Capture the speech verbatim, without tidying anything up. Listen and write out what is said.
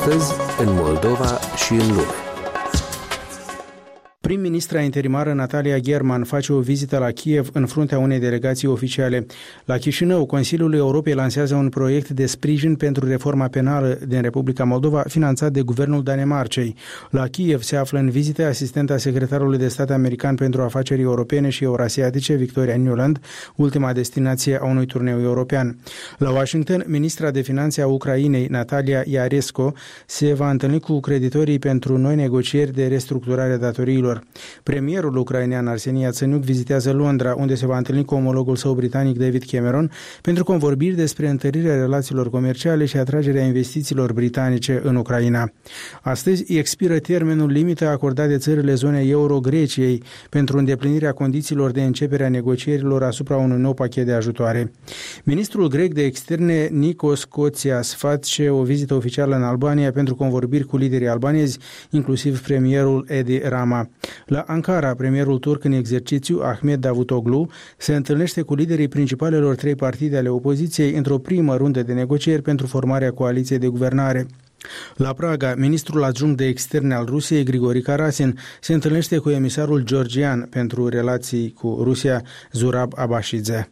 Astăzi, în Moldova și în lume. Prim-ministra interimară Natalia German face o vizită la Kiev în fruntea unei delegații oficiale. La Chișinău, Consiliul Europei lansează un proiect de sprijin pentru reforma penală din Republica Moldova, finanțat de guvernul Danemarcei. La Kiev se află în vizită asistenta secretarului de stat american pentru afaceri europene și eurasiatice, Victoria Nuland, ultima destinație a unui turneu european. La Washington, ministra de finanțe a Ucrainei, Natalia Iaresco, se va întâlni cu creditorii pentru noi negocieri de restructurare a datoriilor. Premierul ucrainean Arseni Iațeniuc vizitează Londra, unde se va întâlni cu omologul său britanic David Cameron pentru convorbiri despre întărirea relațiilor comerciale și atragerea investițiilor britanice în Ucraina. Astăzi expiră termenul limită acordat de țările zonei euro Greciei pentru îndeplinirea condițiilor de începere a negocierilor asupra unui nou pachet de ajutoare. Ministrul grec de externe Nikos Kotzias face o vizită oficială în Albania pentru convorbiri cu liderii albanezi, inclusiv premierul Edi Rama. La Ankara, premierul turc în exercițiu, Ahmet Davutoglu, se întâlnește cu liderii principalelor trei partide ale opoziției într-o primă rundă de negocieri pentru formarea coaliției de guvernare. La Praga, ministrul adjunct de externe al Rusiei, Grigori Karasin, se întâlnește cu emisarul georgian pentru relații cu Rusia, Zurab Abashidze.